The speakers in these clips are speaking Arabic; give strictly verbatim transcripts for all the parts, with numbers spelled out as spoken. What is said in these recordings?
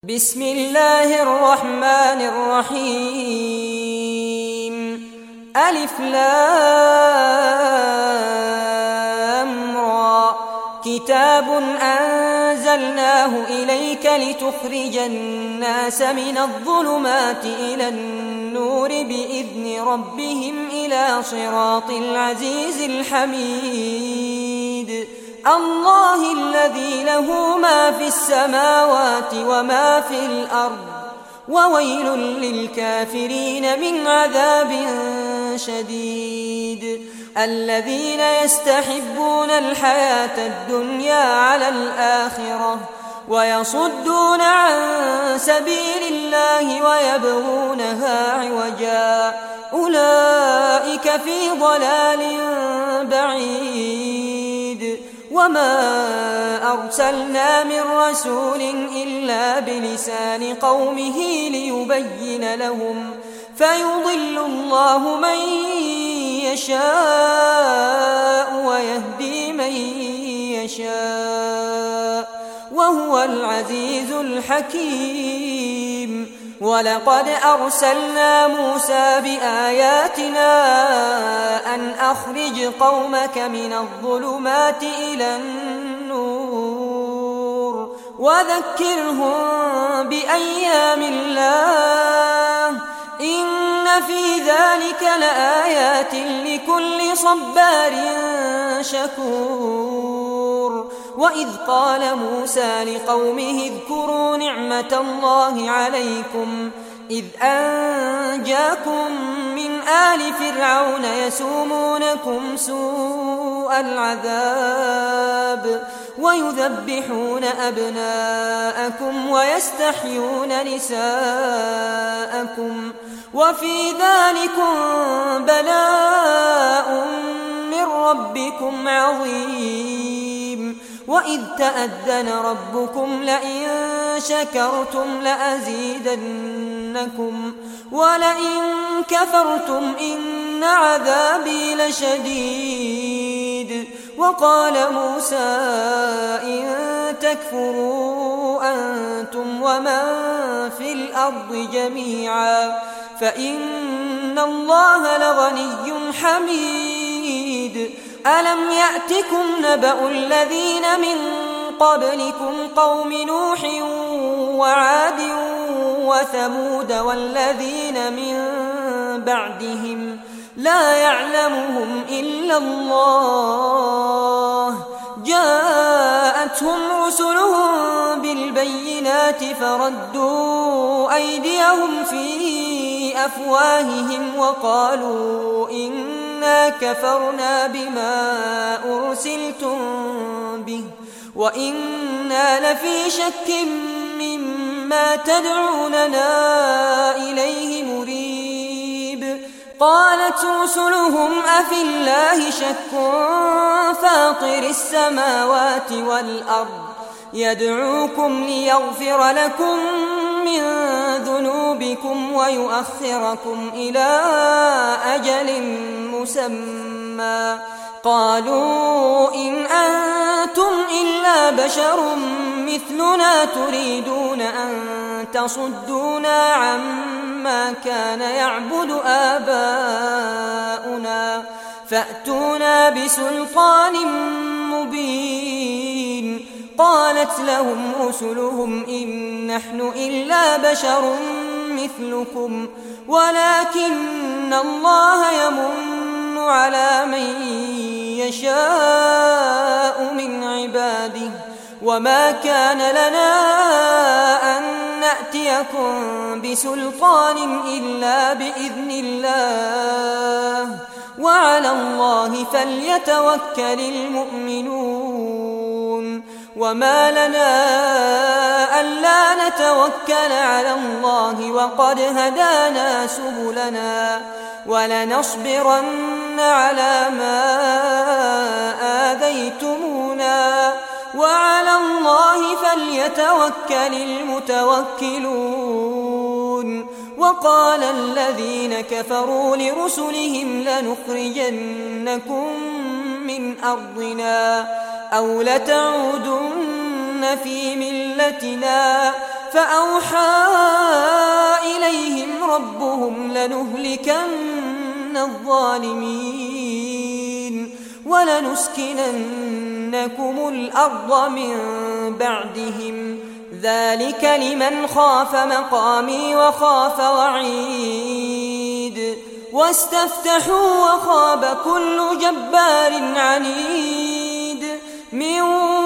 بسم الله الرحمن الرحيم. ألف لام را. كتاب أنزلناه إليك لتخرج الناس من الظلمات إلى النور بإذن ربهم إلى صراط العزيز الحميد. الله الذي له ما في السماوات وما في الأرض، وويل للكافرين من عذاب شديد. الذين يستحبون الحياة الدنيا على الآخرة ويصدون عن سبيل الله ويبغونها عوجا، أولئك في ضلال بعيد. وما أرسلنا من رسول إلا بلسان قومه ليبين لهم، فيضل الله من يشاء ويهدي من يشاء، وهو العزيز الحكيم. ولقد أرسلنا موسى بآياتنا أن أخرج قومك من الظلمات إلى النور وذكرهم بأيام الله، إن في ذلك لآيات لكل صبار شكور. وإذ قال موسى لقومه اذكروا نعمة الله عليكم إذ أنجاكم من آل فرعون يسومونكم سوء العذاب ويذبحون أبناءكم ويستحيون نساءكم، وفي ذلكم بلاء من ربكم عظيم. وإذ تأذن ربكم لئن شكرتم لأزيدنكم ولئن كفرتم إن عذابي لشديد. وقال موسى إن تكفروا أنتم ومن في الأرض جميعا فإن الله لغني حميد. ألم يأتكم نبأ الذين من قبلكم قوم نوح وعاد وثمود والذين من بعدهم لا يعلمهم إلا الله، جاءتهم رسلهم بالبينات فردوا أيديهم في أفواههم وقالوا إنا كفرنا بما أرسلتم به وإنا لفي شك مما تدعوننا إليه مريب. قالت رسلهم أفي الله شك فاطر السماوات والأرض يدعوكم ليغفر لكم من ذنوبكم ويؤخركم إلى أجل مسمى. قالوا إن أنتم إلا بشر مثلنا تريدون أن تصدونا عما كان يعبد آباؤنا فأتونا بسلطان مبين. قالت لهم رسلهم إن نحن إلا بشر مثلكم ولكن الله يمن على من يشاء من عباده، وما كان لنا أن نأتيكم بسلطان إلا بإذن الله، وعلى الله فليتوكل المؤمنون. وما لنا ألا نتوكل على الله وقد هدانا سبلنا ولنصبرن على ما آذيتمونا وعلى الله فليتوكل المتوكلون. وقال الذين كفروا لرسلهم لنخرجنكم من أرضنا أو لتعودن في ملتنا فأوحى إليهم ربهم لنهلكن الظالمين ولنسكننكم الأرض من بعدهم ذلك لمن خاف مقامي وخاف وعيد واستفتحوا وخاب كل جبار عنيد من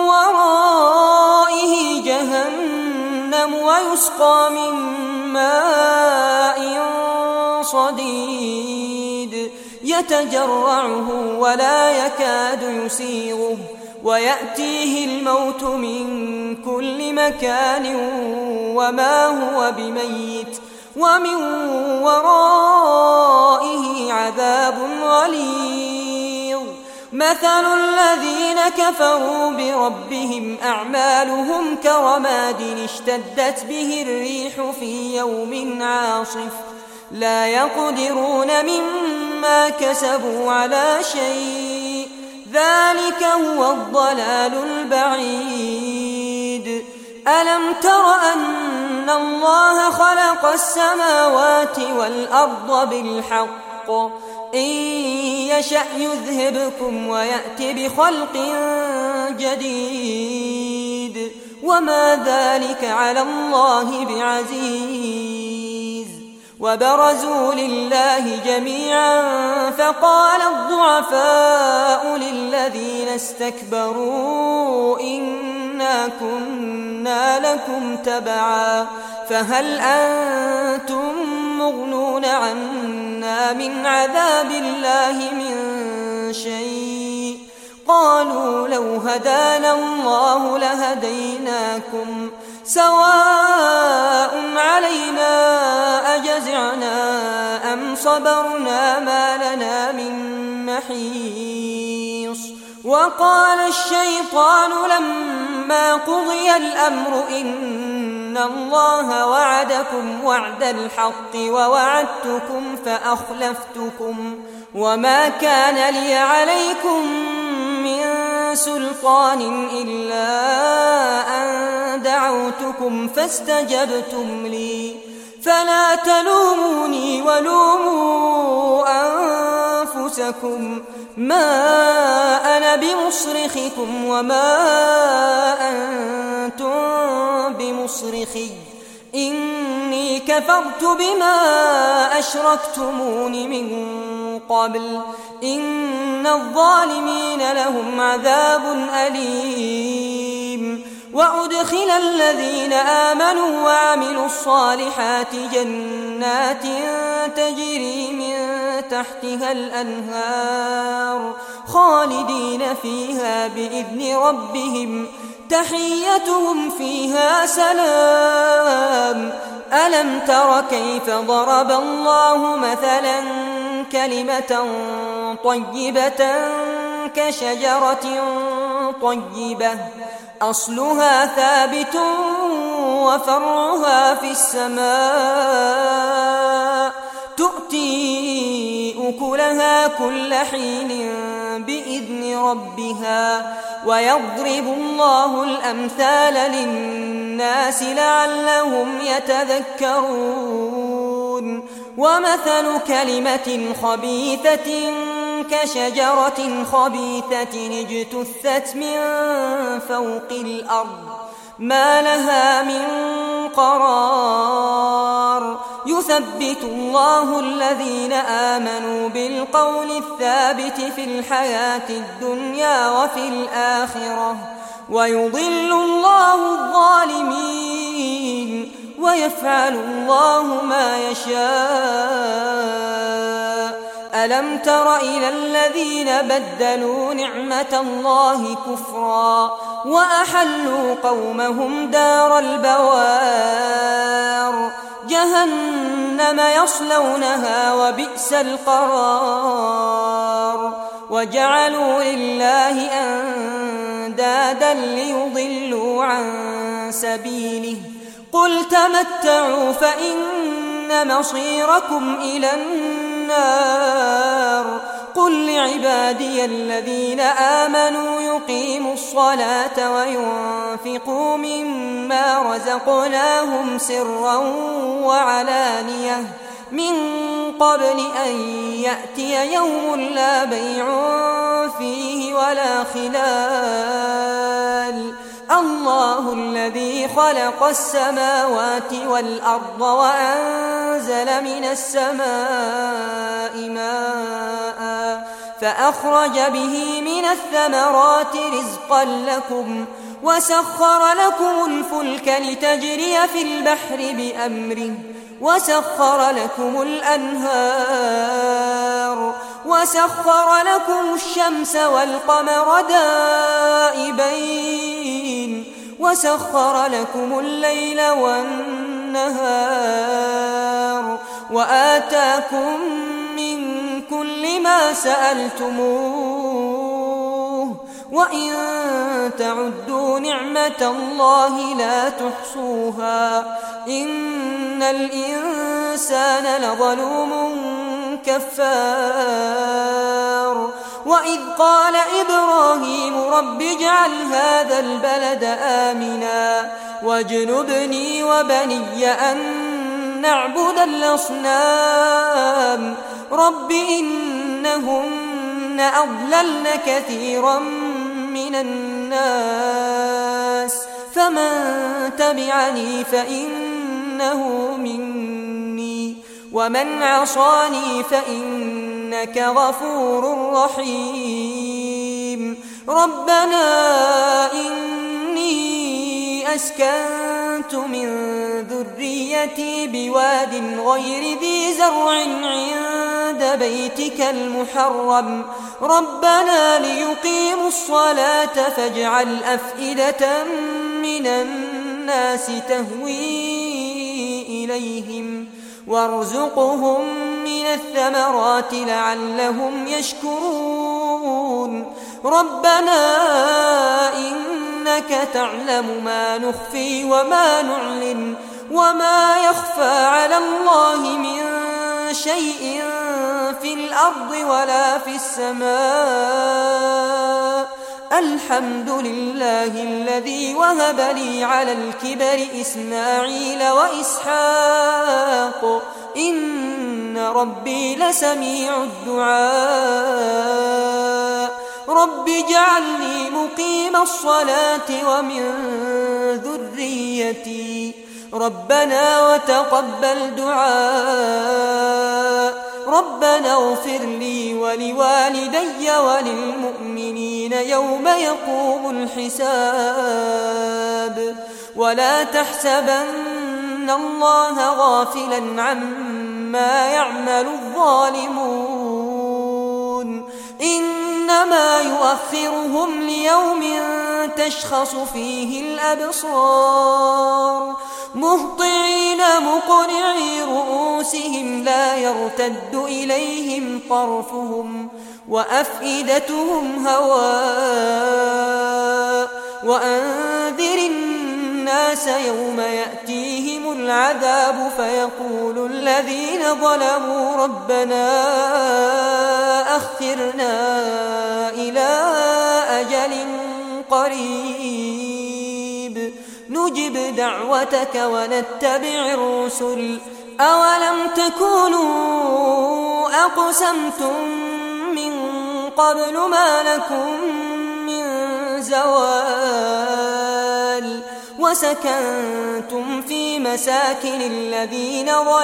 ورائه جهنم ويسقى من ماء صديد يتجرعه ولا يكاد يسيغه ويأتيه الموت من كل مكان وما هو بميت ومن ورائه عذاب غليظ مثل الذين كفروا بربهم أعمالهم كرماد اشتدت به الريح في يوم عاصف لا يقدرون مما كسبوا على شيء ذلك هو الضلال البعيد ألم تر أن الله خلق السماوات والأرض بالحق إن يشأ يذهبكم ويأت بخلق جديد وما ذلك على الله بعزيز وبرزوا لله جميعا فقال الضعفاء للذين استكبروا إنا كنا لكم تبعا فهل أنتم مغنون عنا من عذاب الله من شيء قالوا لو هدانا الله لهديناكم سواء علينا أجزعنا أم صبرنا ما لنا من محيص وقال الشيطان لما قضي الأمر إن الله وعدكم وعد الحق ووعدتكم فأخلفتكم وما كان لي عليكم من سلطان إلا أن دعوتكم فاستجبتم لي فلا تلوموني ولوموا أنفسكم ما أنا بمصرخكم وما أنتم بمصرخي إني كفرت بما أشركتمون من قبل إن الظالمين لهم عذاب أليم وأدخل الذين آمنوا وعملوا الصالحات جنات تجري من تحتها الأنهار خالدين فيها بإذن ربهم تحيتهم فيها سلام ألم تر كيف ضرب الله مثلا كلمة طيبة كشجرة طيبة أصلها ثابت وفرعها في السماء تؤتي أكلها كل حين بإذن ربها ويضرب الله الأمثال للناس لعلهم يتذكرون ومثل كلمة خبيثة كشجرة خبيثة اجتثت من فوق الأرض ما لها من قرار يثبت الله الذين آمنوا بالقول الثابت في الحياة الدنيا وفي الآخرة ويضل الله الظالمين ويفعل الله ما يشاء ألم تر إلى الذين بدلوا نعمة الله كفرا وأحلوا قومهم دار البوار جهنم يصلونها وبئس القرار وجعلوا لله أندادا ليضلوا عن سبيله قل تمتعوا فإن مصيركم إلى النار قل لعبادي الذين آمنوا يقيموا الصلاة وينفقوا مما رزقناهم سرا وعلانية من قبل أن يأتي يوم لا بيع فيه ولا خلال الله الذي خلق السماوات والأرض وأنزل من السماء ماء فأخرج به من الثمرات رزقا لكم وسخر لكم الفلك لتجري في البحر بأمره وسخر لكم الأنهار وسخر لكم الشمس والقمر دائبين وسخر لكم الليل والنهار وآتاكم من كل ما سألتموه وإن تعدوا نعمة الله لا تحصوها إن الإنسان لظلوم كفار وإذ قال إبراهيم رب اجعل هذا البلد آمنا واجنبني وبني أن نعبد الأصنام رب إنهن أضللن كثيرا من الناس فمن تبعني فإنه مني ومن عصاني فإنك غفور رحيم ربنا إني أسكنت من ذريتي بواد غير ذي زرع عند بيتك المحرم ربنا ليقيموا الصلاة فاجعل أفئدة من الناس تهوي إليهم وارزقهم من الثمرات لعلهم يشكرون ربنا إنك تعلم ما نخفي وما نعلن وما يخفى على الله من شيء في الأرض ولا في السماء الحمد لله الذي وهب لي على الكبر إسماعيل وإسحاق إن ربي لسميع الدعاء رب اجعلني مقيم الصلاة ومن ذريتي ربنا وتقبل دعاء ربنا اغفر لي ولوالدي وللمؤمنين يوم يقوم الحساب ولا تحسبن الله غافلا عما يعمل الظالمون إنما يؤخرهم ليوم تشخص فيه الأبصار مهطعين مقنعي رؤوسهم لا يرتد إليهم طرفهم وأفئدتهم هواء وأنذر الناس يوم يأتيهم العذاب فيقول الذين ظلموا ربنا أخرنا إلى أجل قريب نجب دعوتك ونتبع الرسل أولم تكونوا أقسمتم من قبل ما لكم من زوال وسكنتم في مساكن الذين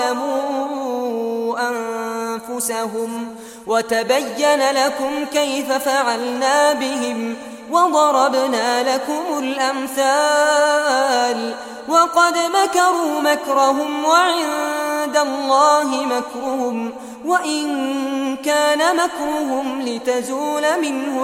ظلموا أنفسهم وتبين لكم كيف فعلنا بهم وضربنا لكم الأمثال وقد مكروا مكرهم وعند الله مكرهم وإن كان مكرهم لتزول منه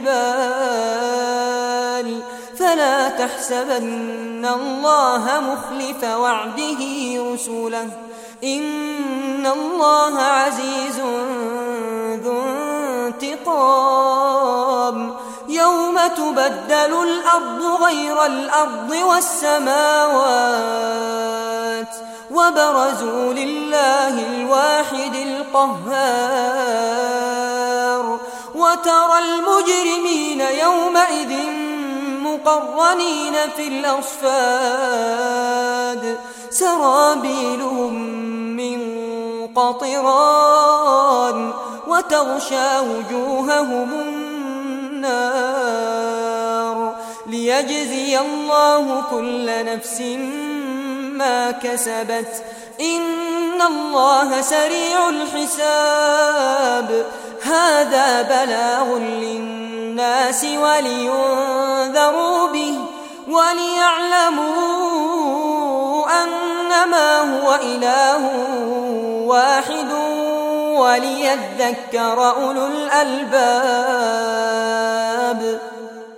الجبال فلا تحسبن الله مخلف وعده رسله إن الله عزيز ذو انتقام يوم تبدل الأرض غير الأرض والسماوات وبرزوا لله الواحد القهار وترى المجرمين يومئذ مقرنين في الأصفاد سرابيلهم من قطران وتغشى وجوههم النار ليجزي الله كل نفس ما كسبت إن الله سريع الحساب هذا بلاغ للناس ولينذروا به وليعلموا أنما هو إله واحد وليذكر أولو الألباب.